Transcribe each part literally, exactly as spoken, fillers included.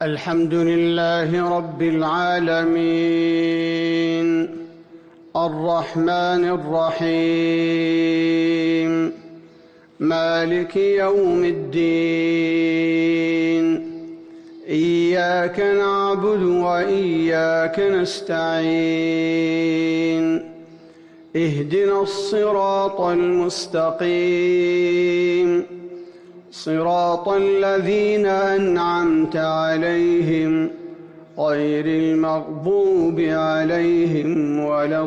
الحمد لله رب العالمين الرحمن الرحيم مالك يوم الدين إياك نعبد وإياك نستعين اهدنا الصراط المستقيم صراط الذين أنعمت عليهم غير المغضوب عليهم ولا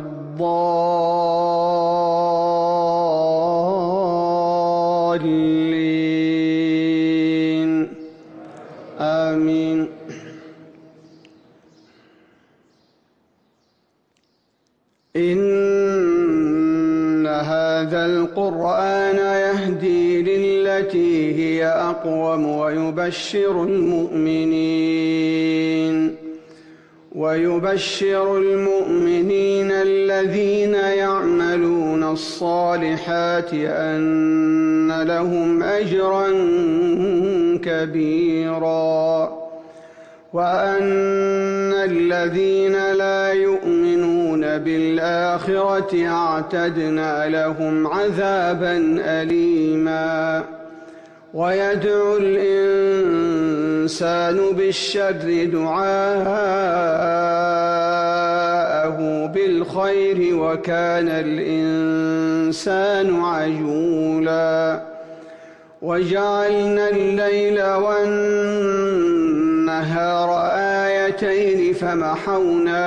الضالين آمين. إن هذا القرآن يهدي للتي هي أقوم ويبشر المؤمنين ويبشر المؤمنين الذين يعملون الصالحات أن لهم أجرا كبيرا وأن الذين لا يؤمنون بالآخرة أعتدنا لهم عذابا أليما. ويدعو الإنسان بالشر دعاءه بالخير وكان الإنسان عجولا. وجعلنا الليل والنهار آيتين فمحونا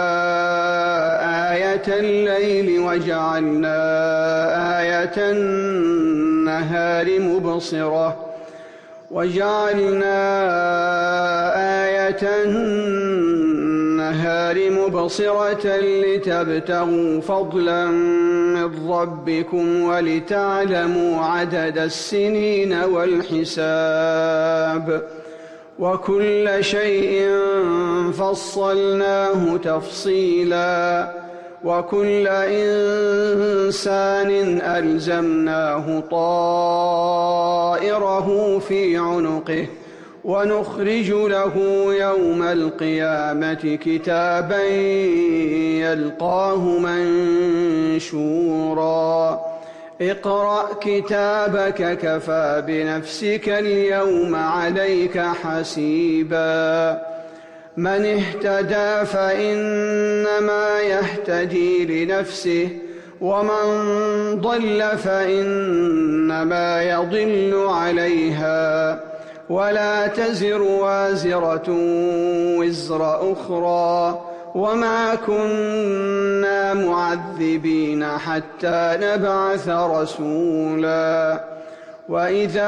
آية الليل وجعلنا آية النهار مبصرة وجعلنا آية النهار مبصرة لتبتغوا فضلا من ربكم ولتعلموا عدد السنين والحساب وكل شيء فصلناه تفصيلا وكل إنسان ألزمناه طائره في عنقه ونخرج له يوم القيامة كتابا يلقاه منشورا. اقرأ كتابك كفى بنفسك اليوم عليك حسيبا. من اهتدى فإنما يهتدي لنفسه ومن ضل فإنما يضل عليها ولا تزر وازرة وزر أخرى وما كنا معذبين حتى نبعث رسولا. وإذا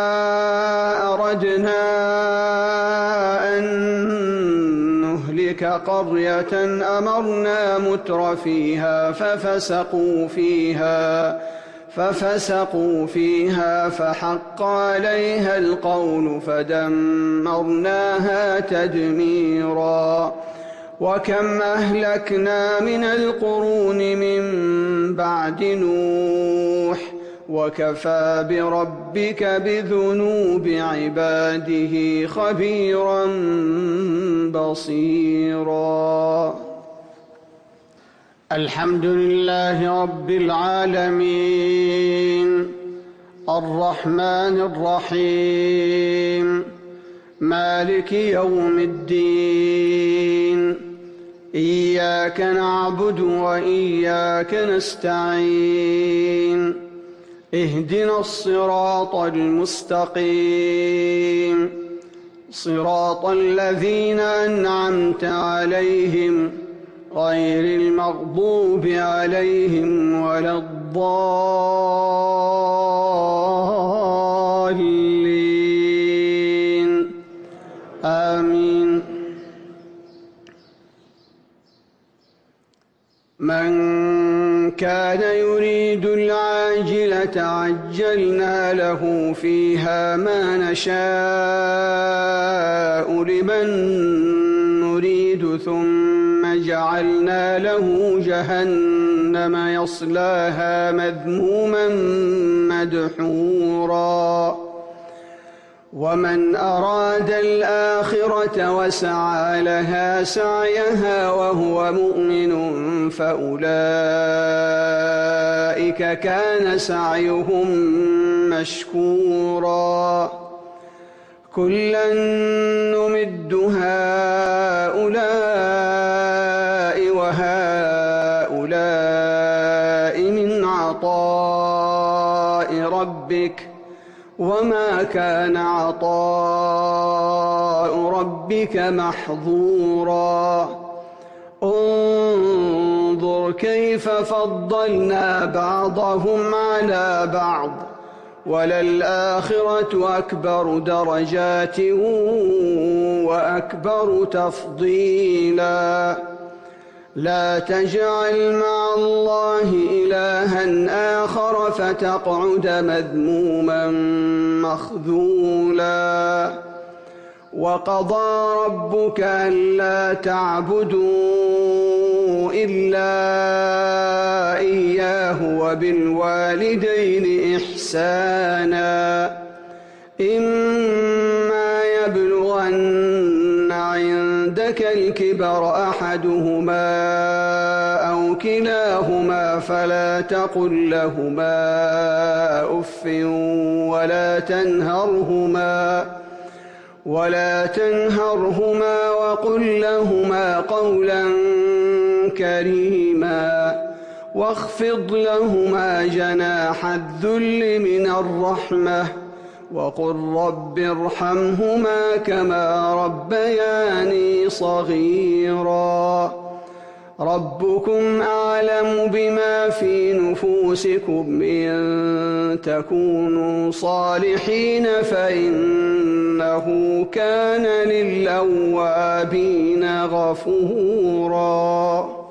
أردنا أن نهلك قرية أمرنا متر فيها ففسقوا فيها ففسقوا فيها فحق عليها القول فدمرناها تدميرا. وكم أهلكنا من القرون من بعد نوح وكفى بربك بذنوب عباده خبيرا بصيرا. الحمد لله رب العالمين الرحمن الرحيم مالك يوم الدين إياك نعبد وإياك نستعين اهدنا الصراط المستقيم صراط الذين أنعمت عليهم غير المغضوب عليهم ولا الضالين آمين. من كان يريد العاجلة عجلنا له فيها ما نشاء لمن نريد ثم جعلنا له جهنم يصلاها مذموما مدحورا ومن أراد الآخرة وسعى لها سعيها وهو مؤمن فأولئك كان سعيهم مشكورا كلا نمد هؤلاء وهؤلاء من عطاء ربك وما كان عطاء ربك محظورا انظر كيف فضلنا بعضهم على بعض وللآخرة أكبر درجات وأكبر تفضيلا لا تجعل مع الله إلها آخر فتقعد مذموما مخذولا وقضى ربك ألا تعبدوا إلا إياه وبالوالدين إحسانا إما يبلغن عندك الكبر أحدهما أو كلاهما فلا تقل لهما أف ولا تنهرهما ولا تنهرهما وقل لهما قولا كريما واخفض لهما جناح الذل من الرحمة وقل رب ارحمهما كما ربياني صغيرا ربكم أعلم بما في نفوسكم إن تكونوا صالحين فإنه كان للأوابين غفورا